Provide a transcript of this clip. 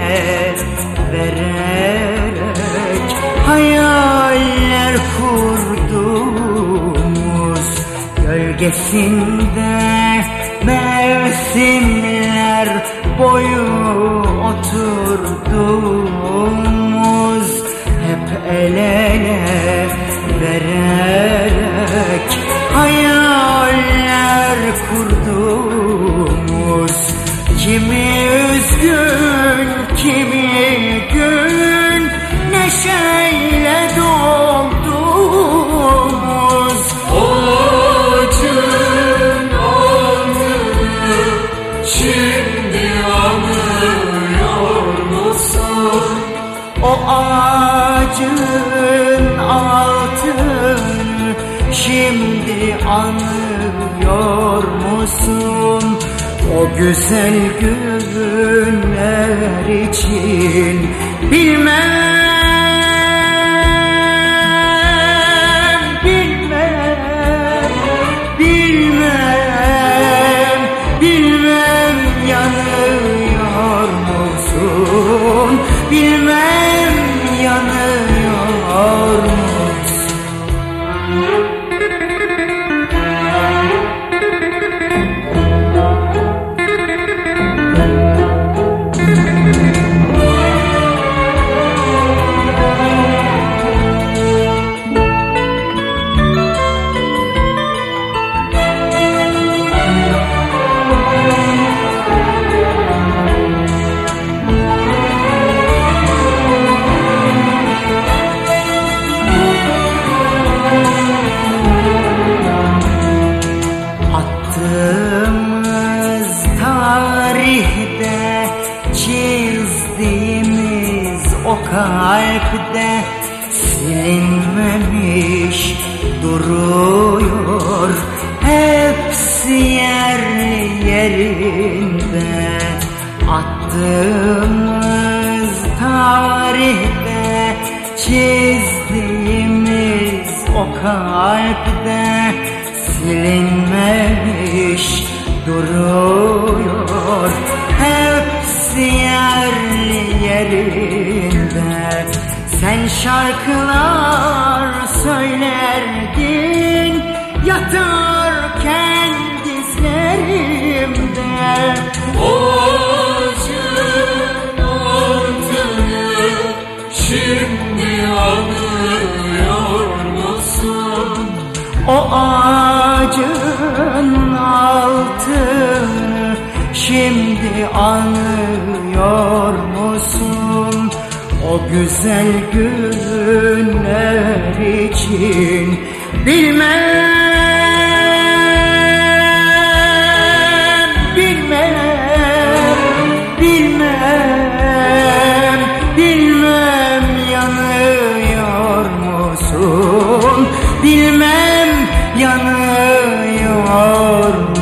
vererek hayaller kurduğumuz, gölgesinde mevsimler boyu oturduğumuz, hep el ele vererek hayaller kurduğumuz, kimi üzgün kimi gün neşeyle dolduğumuz, o acın altını şimdi anlıyor musun? o ağacın altını şimdi anlıyor musun? O güzel günler için bilmem, bilmem, bilmem, bilmem yanıyor musun? Bilmem yanıyor musun? Attığımız tarihte, çizdiğimiz o kalpte silinmemiş duruyor, hepsi yerli yerinde. Attığımız tarihte, çizdiğimiz o kalpte silinmemiş duruyor, hepsi yerli yerinde. Sen şarkılar söylerdin yatarken dizlerimde, O acın altını şimdi anlıyor musun? o ağacın altını şimdi anlıyor musun? O güzel günler için bilmem, bilmem, bilmem, bilmem yanıyor musun? Bilmem yanıyor